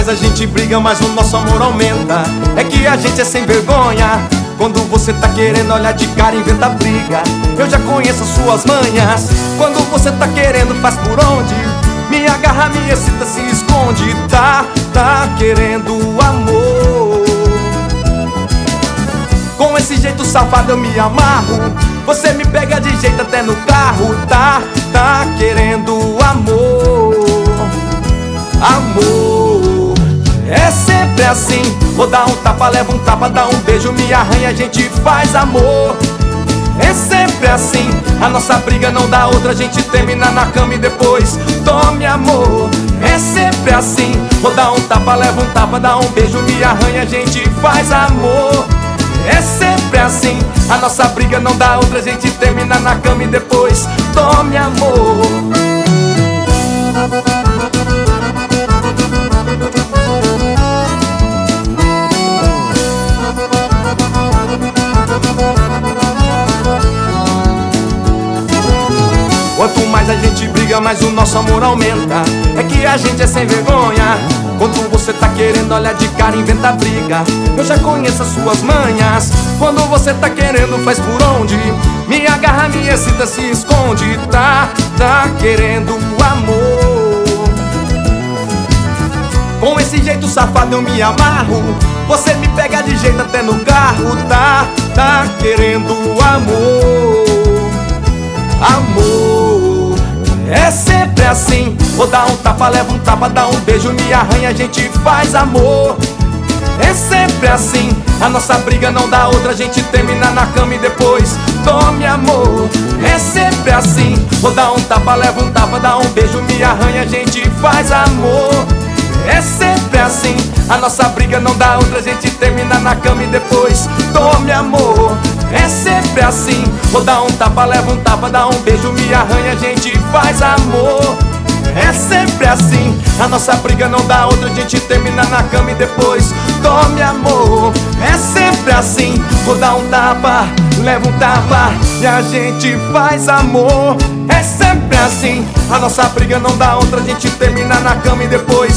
mais a gente briga, mais o nosso amor aumenta. É que a gente é sem vergonha. Quando você tá querendo olhar de cara, inventa briga. Eu já conheço as suas manhas. Quando você tá querendo, faz por onde? Me agarra, me excita, se esconde. Tá querendo amor. Com esse jeito safado eu me amarro. Você me pega de jeito até no carro. Tá querendo amor. Amor. É sempre assim. Vou dar um tapa, leva um tapa, dá um beijo, me arranha, a gente faz amor. É sempre assim. A nossa briga não dá outra, a gente termina na cama e depois tome amor. É sempre assim. Vou dar um tapa, leva um tapa, dá um beijo, me arranha, a gente faz amor. É sempre assim. A nossa briga não dá outra, a gente termina na cama e depois tome amor. Quanto mais a gente briga, mais o nosso amor aumenta. É que a gente é sem vergonha. Quando você tá querendo olhar de cara, inventa briga. Eu já conheço as suas manhas. Quando você tá querendo, faz por onde? Me agarra, me excita, se esconde. Tá querendo amor. Com esse jeito safado eu me amarro. Você me pega de jeito até no carro. Tá querendo amor. Amor. É sempre assim. Vou dar um tapa, leva um tapa, dá um beijo, me arranha, a gente faz amor. É sempre assim. A nossa briga não dá outra, a gente termina na cama e depois tome amor. É sempre assim. Vou dar um tapa, leva um tapa, dá um beijo, me arranha, a gente faz amor. É sempre assim. A nossa briga não dá outra, a gente termina na cama e depois tome amor. É sempre assim. Vou dar um tapa, leva um tapa, dá um beijo, me arranha, a gente faz amor. É sempre assim. A nossa briga não dá outra, a gente termina na cama e depois tome amor. É sempre assim. Vou dar um tapa, leva um tapa e a gente faz amor. É sempre assim. A nossa briga não dá outra, a gente termina na cama e depois